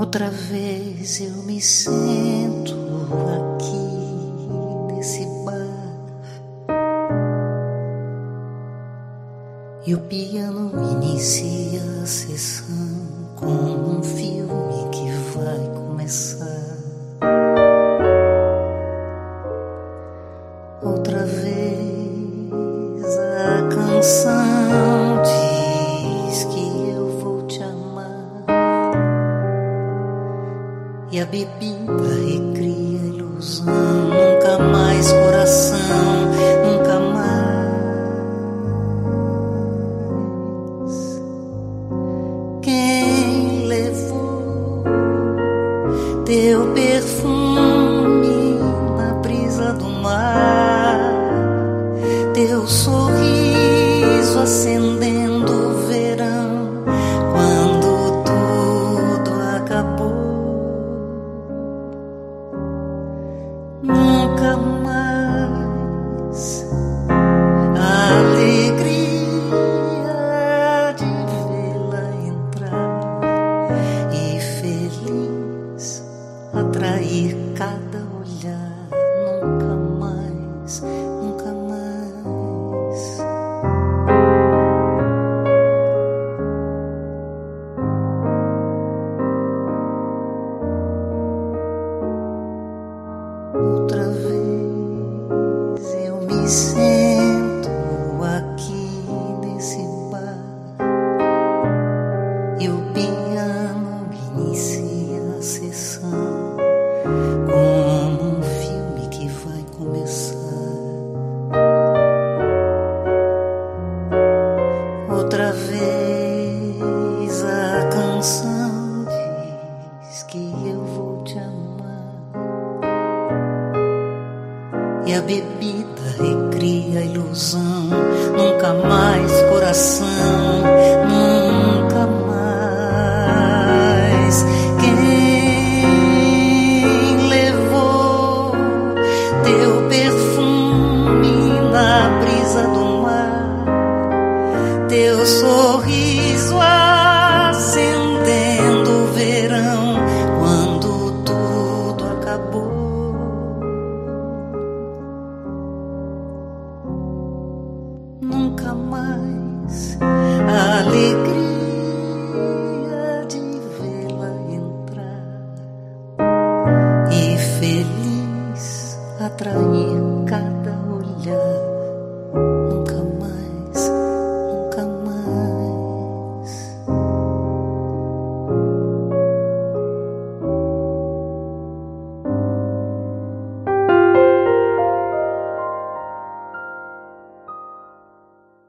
Outra vez eu me sento aqui nesse bar e o piano inicia a sessão como um filme que vai começar. Outra vez a canção diz que eu vou te amar e a bebida recria a ilusão. Nunca mais coração, nunca mais. Quem levou teu perfume na brisa do mar, teu sorriso acendendo o verão quando tudo acabou? Nunca mais a alegria de vê-la entrar e feliz atrair cada olhar. Nunca mais, nunca mais. Outra vez eu me sento aqui nesse bar e o piano inicia a sessão como um filme que vai começar. Outra vez a canção diz que eu vou te amar e a bebida recria a ilusão. Nunca mais coração, nunca mais. Quem levou teu perfume na brisa do mar, teu sorriso acendendo o verão quando tudo acabou? Nunca mais a alegria